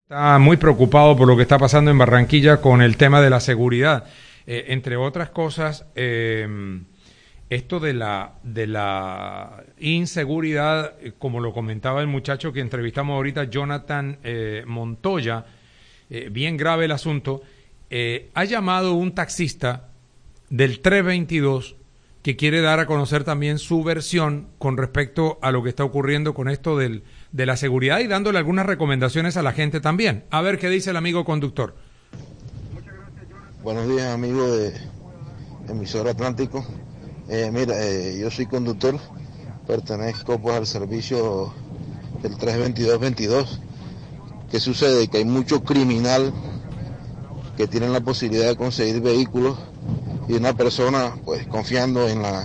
Está muy preocupado por lo que está pasando en Barranquilla con el tema de la seguridad. Entre otras cosas, esto de la inseguridad, como lo comentaba el muchacho que entrevistamos ahorita, Jonathan Montoya, bien grave el asunto. Ha llamado un taxista del 322 que quiere dar a conocer también su versión con respecto a lo que está ocurriendo con esto de la seguridad y dándole algunas recomendaciones a la gente también. A ver qué dice el amigo conductor. Buenos días, amigo de Emisor Atlántico. Yo soy conductor, pertenezco pues al servicio del 322-22. ¿Qué sucede? Que hay mucho criminal que tienen la posibilidad de conseguir vehículos y una persona pues confiando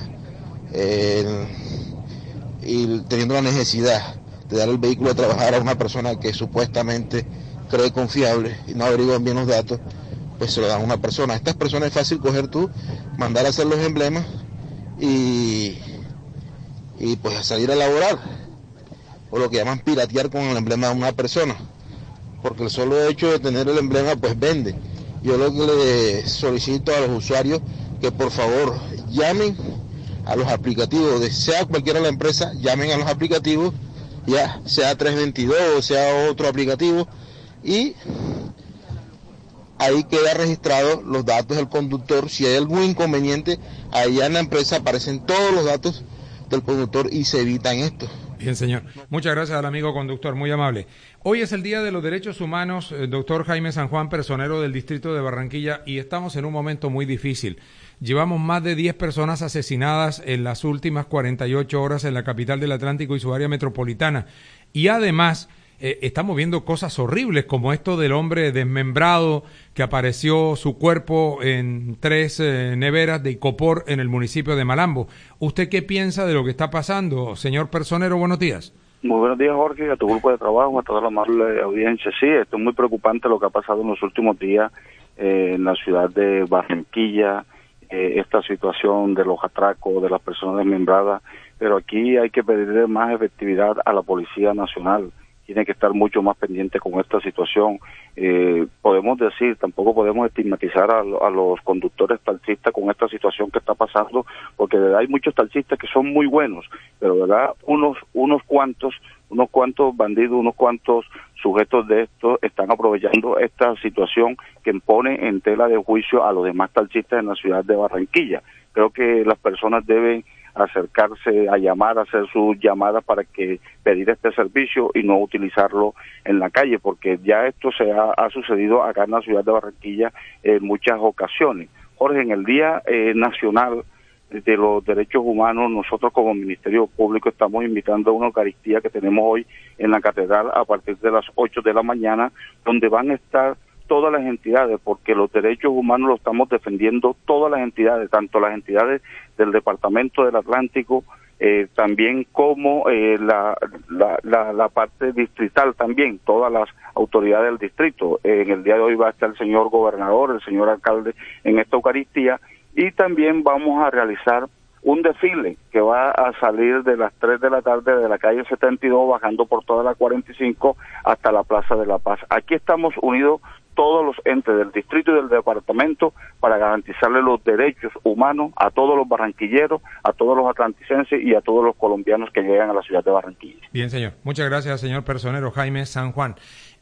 y teniendo la necesidad de dar el vehículo a trabajar a una persona que supuestamente cree confiable y no averiguan bien los datos, pues se lo dan a una persona. Estas personas es fácil coger tú, mandar a hacer los emblemas y pues a salir a laborar, o lo que llaman piratear con el emblema de una persona, porque el solo hecho de tener el emblema pues vende. Yo lo que le solicito a los usuarios que por favor llamen a los aplicativos, sea cualquiera la empresa, llamen a los aplicativos, ya sea 322 o sea otro aplicativo, y ahí queda registrado los datos del conductor. Si hay algún inconveniente, allá en la empresa aparecen todos los datos del conductor y se evitan esto. Bien, señor. Muchas gracias al amigo conductor, muy amable. Hoy es el Día de los Derechos Humanos, doctor Jaime San Juan, personero del distrito de Barranquilla, y estamos en un momento muy difícil. Llevamos más de 10 personas asesinadas en las últimas 48 horas en la capital del Atlántico y su área metropolitana. Y además, estamos viendo cosas horribles como esto del hombre desmembrado que apareció su cuerpo en 3 neveras de Icopor en el municipio de Malambo. ¿Usted qué piensa de lo que está pasando, señor personero? Buenos días. Muy buenos días, Jorge, a tu grupo de trabajo, a toda la amable audiencia. Sí, esto es muy preocupante lo que ha pasado en los últimos días en la ciudad de Barranquilla, esta situación de los atracos, de las personas desmembradas, pero aquí hay que pedirle más efectividad a la Policía Nacional. Tiene que estar mucho más pendiente con esta situación. Podemos decir, tampoco podemos estigmatizar a los conductores taxistas con esta situación que está pasando, porque de verdad hay muchos taxistas que son muy buenos, pero de verdad unos cuantos bandidos, unos cuantos sujetos de esto están aprovechando esta situación que pone en tela de juicio a los demás taxistas en la ciudad de Barranquilla. Creo que las personas deben acercarse a llamar, hacer sus llamadas para que pedir este servicio y no utilizarlo en la calle, porque ya esto ha sucedido acá en la ciudad de Barranquilla en muchas ocasiones. Jorge, en el Día Nacional de los Derechos Humanos, nosotros como Ministerio Público estamos invitando a una Eucaristía que tenemos hoy en la Catedral a partir de las 8 de la mañana, donde van a estar todas las entidades, porque los derechos humanos los estamos defendiendo todas las entidades, tanto las entidades del Departamento del Atlántico, también como la parte distrital también, todas las autoridades del distrito. En el día de hoy va a estar el señor gobernador, el señor alcalde en esta Eucaristía, y también vamos a realizar un desfile que va a salir de las 3 de la tarde de la calle 72, bajando por toda la 45 hasta la Plaza de la Paz. Aquí estamos unidos todos los entes del distrito y del departamento para garantizarle los derechos humanos a todos los barranquilleros, a todos los atlanticenses y a todos los colombianos que llegan a la ciudad de Barranquilla. Bien, señor. Muchas gracias, señor personero Jaime San Juan.